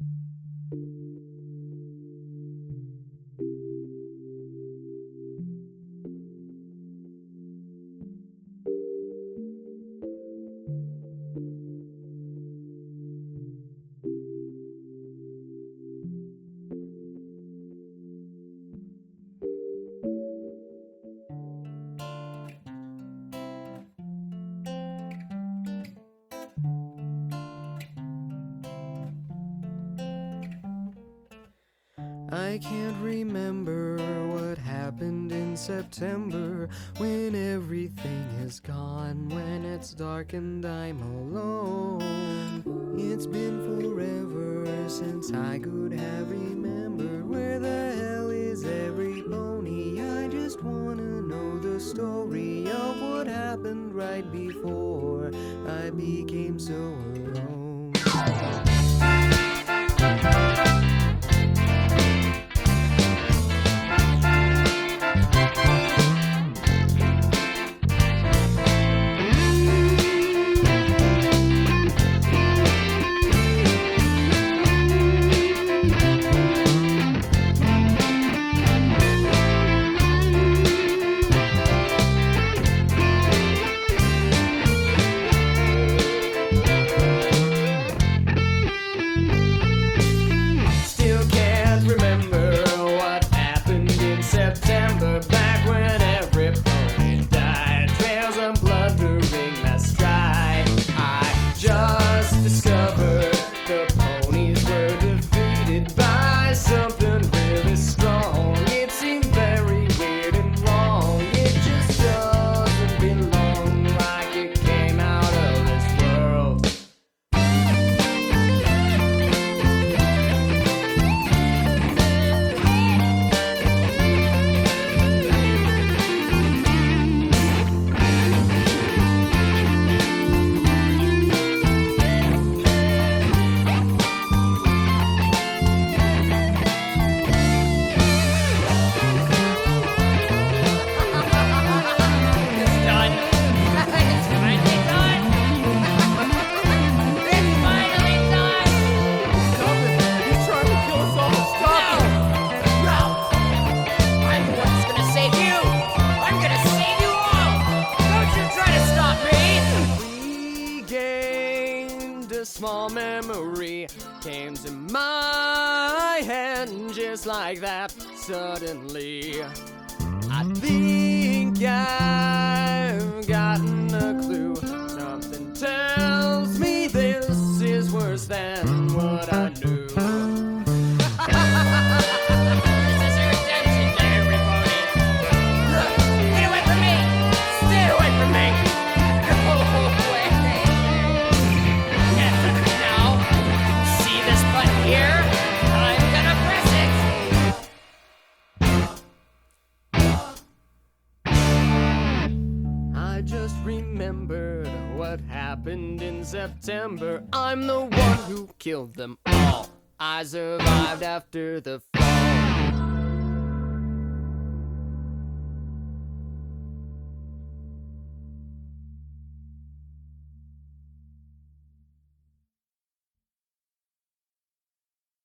I can't remember what happened in September, when everything is gone, when it's dark and I'm alone. It's been forever since I could have remembered where the hell is every pony. I just wanna know the story of what happened right before I became so alone. Small memory came to my head just like that suddenly. I think I've gotten a clue. Something tells me this is worse than what I knew. Just remembered what happened in September. I'm the one who killed them all. I survived after the